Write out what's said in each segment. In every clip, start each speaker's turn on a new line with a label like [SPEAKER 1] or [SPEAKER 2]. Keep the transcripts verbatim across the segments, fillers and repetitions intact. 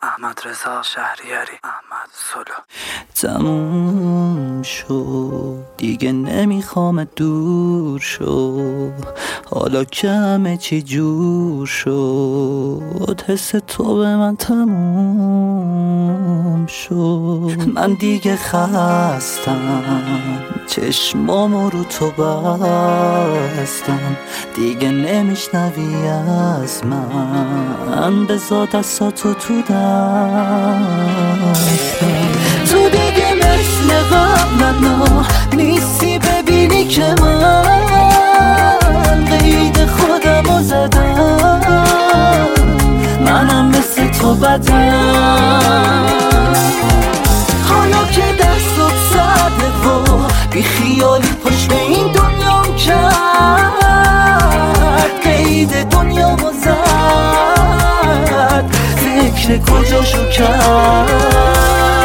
[SPEAKER 1] احمد رضا شهریاری، احمد سولو.
[SPEAKER 2] تموم شد دیگه نمیخوام دور شو، حالا که همه چی جور شد، حس تو به من تموم شد. من دیگه خستم، چشمامو رو تو بستم، دیگه نمیشنوی از من، بذار دستاتو تو دستم. تو دیگه مثل قبلنا نیستی، ببینی که من قید خودمو زدم، منم مثل تو بدم. حالا که دستات سرده و بی خیالی پشت این دنیام کرد، قید دنیامو زد، فکر کجاشو کرد.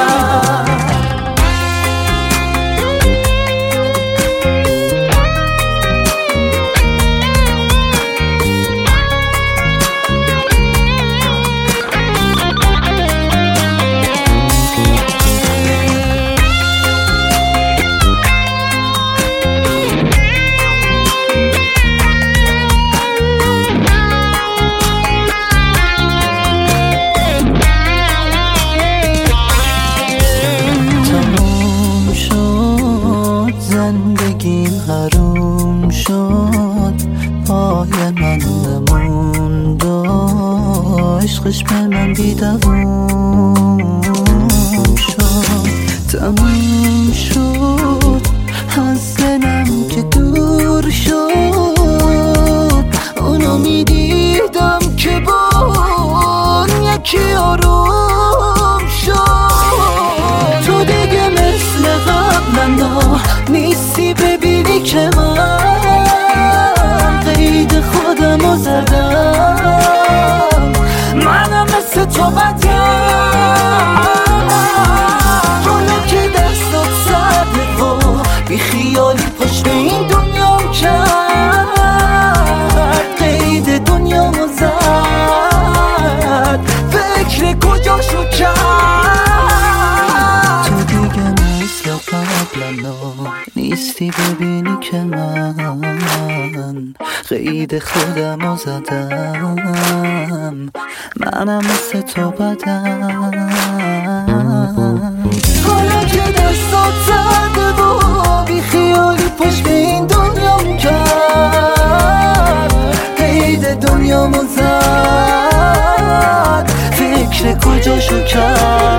[SPEAKER 2] زندگیم حروم شد، پای من نموند و عشقش به من بیدوام شد. تموم شد از دلم که دور شد، اونو میدیدم که با اون یکی آروم شد. تو دیگه مثل قبلنا نیستی، ببینی که من قید خودمو زدم، منم مثل تو بدم. حالا که دستات سرده و بی خیالی پشت این دنیام کرد، قید دنیامو زد، فکر کجاشو کرد. تو دیگه مثل قبلنا نیستی، ببینی که من قید خودمو زدم، منم مثل تو بدم. حالا که دستات زده و بی خیالی پشت به این دنیام کرد، قید دنیامو زد، فکر کجاشو کرد.